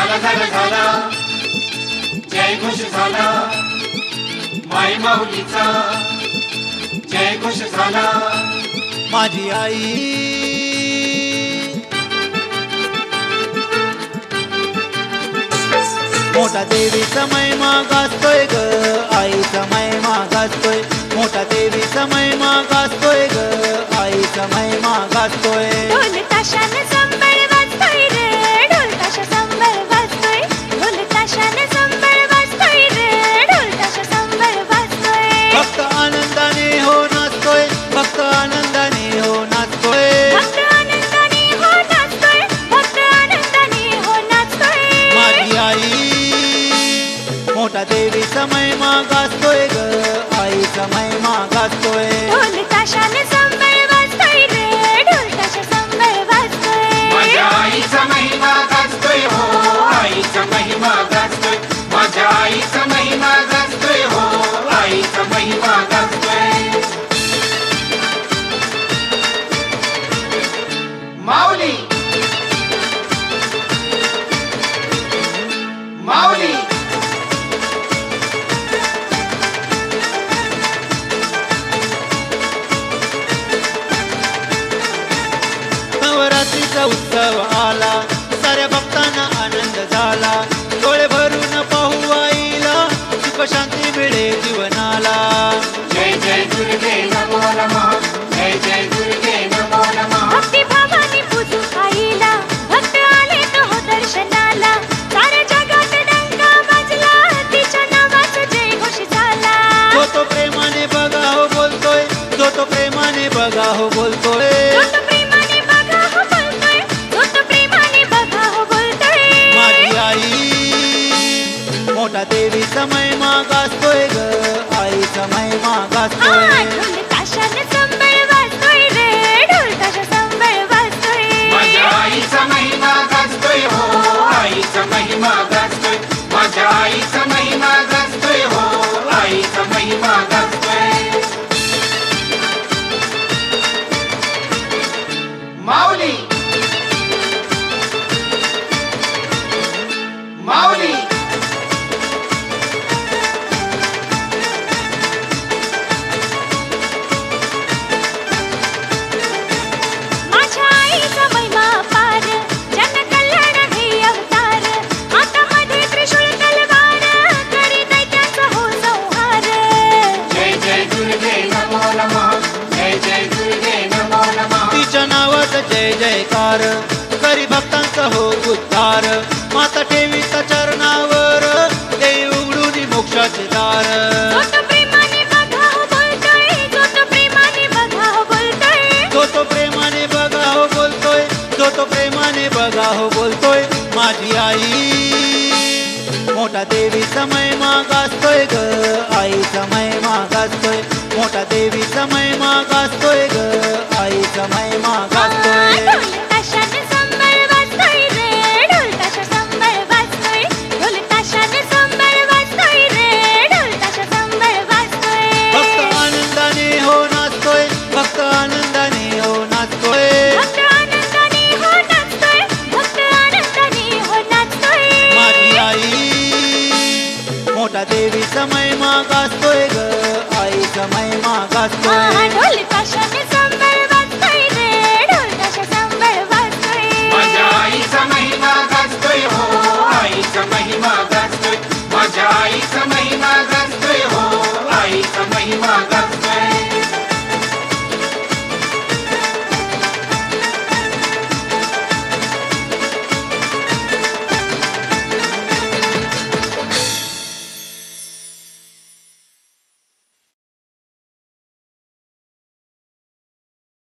झाला झाला झाला जय घोष झाला माई माऊलीचा जय घोष झाला माझी आई मोठा देवीचा महिमा गाजतोय ग आईचा महिमा गाजतोय मोठा देवीचा महिमा गाजतोय ग आईचा महिमा गाजतोय ढोल ताशाने संबळ वाजतोय रे ढोल ताशा संबळ वाजतोय ढोल ताशाने संबळ वाजतोय रे ढोल ताशा संबळ वाजतोय भक्त आनंदाने हो नाचतोय भक्त आनंदाने हो नाचतोय भक्त आनंदाने हो नाचतोय भक्त आनंदाने हो नाचतोय माझी आई मोठा देवीचा महिमा गाजतोय ग आईचा महिमा गाजतोय ढोल ताशाने संबळ वाजतोय रे ढोल ताशा संबळ वाजतोय माझ्या आईचा महिमा गाजतोय हो आईचा महिमा गाजतोय माझ्या आईचा महिमा गाजतोय हो आईचा महिमा गाजतोय माऊली माऊली नवरात्रीचा उत्सव आला साऱ्या भक्तांना आनंद झाला डोळे भरून पाहू आईला सुख शांती मिळे जीवनाला जय जय दुर्गे नमो नमः जय जय दुर्गे नमो नमः भक्ती भावाने पूजू आईला भक्त आले तो हो दर्शनाला साऱ्या जगात डंका वाजला तिच्या नावाचा जय घोष झाला जो तो प्रेमाने बघा हो बोलतोय जो तो प्रेमाने बघा हो बोलतोय जो तो प्रेमाने बघा हो बोलतोय जो तो प्रेमाने बघा हो बोलतोय माझी आई मोठा देवीचा महिमा गाजतोय ग आईचा महिमा गाजतोय ढोल ताशाने संबळ वाजतोय रे ढोल ताशा संबळ वाजतोय माझ्या आईचा महिमा गाजतोय हो आईचा महिमा गाजतोय माझ्या आईचा महिमा गाजतोय हो आईचा महिमा गाजतोय माऊली माऊली माझ्या आईचा महिमा पार जन कल्याण हे अवतार हातामध्ये त्रिशूळ तलवार करी दैत्याचा हो संहार जय जय दुर्गे नमो नमः जय जय दुर्गे नमो नमः तिच्या नावाचा जय जयकार करी भक्तांचा हो उद्धार माता ठेवीचा चरणावर देई उघडून मोक्षाचे दार जो तो प्रेमाने बघा हो बोलतोय जो तो प्रेमाने बघा हो बोलतोय जो तो प्रेमाने बघा हो बोलतोय जो तो प्रेमाने बघा हो बोलतोय माझी आई मोठा देवीचा महिमा गाजतोय ग आईचा महिमा गाजतोय मोठा देवीचा महिमा गाजतोय ग आईचा महिमा गाजतोय ढोल ताशाने संबळ वाजतोय रे ढोल ताशा संबळ वाजतोय ढोल ताशाने संबळ वाजतोय रे ढोल ताशा संबळ वाजतोय भक्त आनंदाने हो नाचतोय भक्त आनंदाने हो नाचतोय भक्त आनंदाने हो नाचतोय भक्त आनंदाने हो नाचतोय माझी आई मोठा देवीचा महिमा